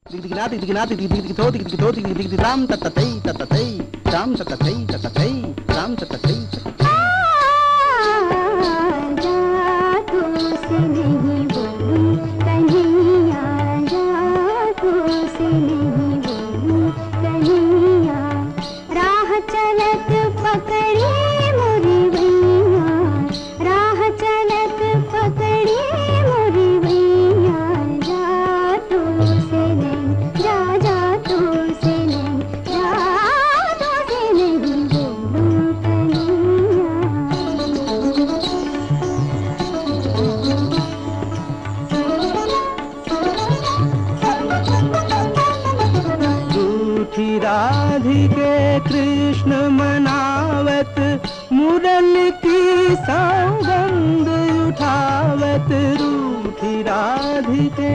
राधिके कृष्ण मनावत मुरली की सौगंध उठावत रूठी राधिके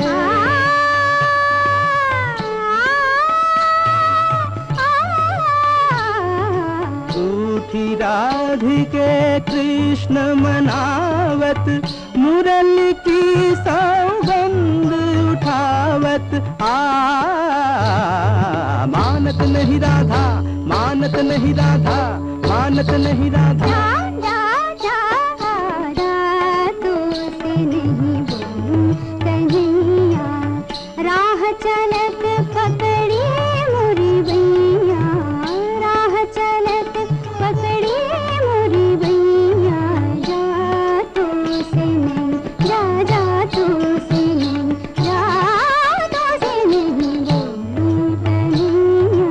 रूठी राधिके कृष्ण मनावत मुरली की सौगंध उठावत मानत नहीं राधा, मानत नहीं राधा, मानत नहीं राधा। तो से नहीं बोलूं कन्हैया, राह चलत पकड़ी मोरी बैया, राह चलत पकड़ी मोरी बैया, जा तो से नहीं, जा तो से नहीं, जा तो से नहीं बोलूं कन्हैया।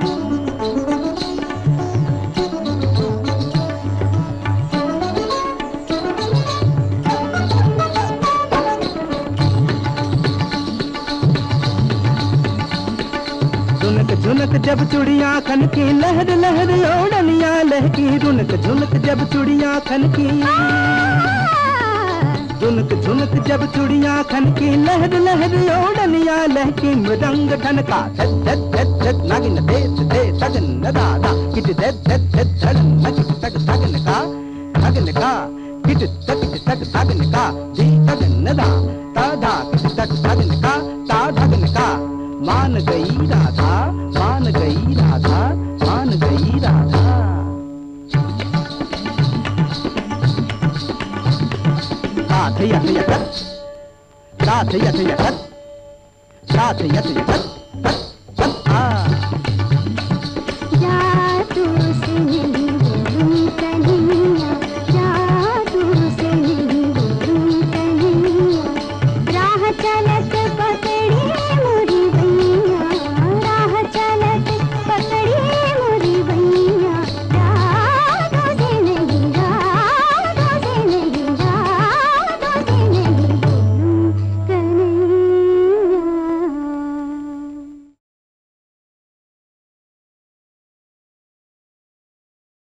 झुनक झुनक जब चुड़िया खनकी, लहर लहर ओढ़निया लहकी, रुनक झुनक जब चुड़िया खनकी, झुनक झुनक जब चुड़िया खनकी, लहर लहर ओढ़निया लहकी, मृदंग ठनका धत धत धत धत नागिन दे दे तगन दादा किट दे दे दे धड़न नच तग तगन का किट तग तगन का जी तगन दा ता किट तग तगन का ता ढगन का। मान गई राधा, मान गई राधा, मान गई राधा। राध यथ यथ, राध यथ यथ, राध यथ यथ।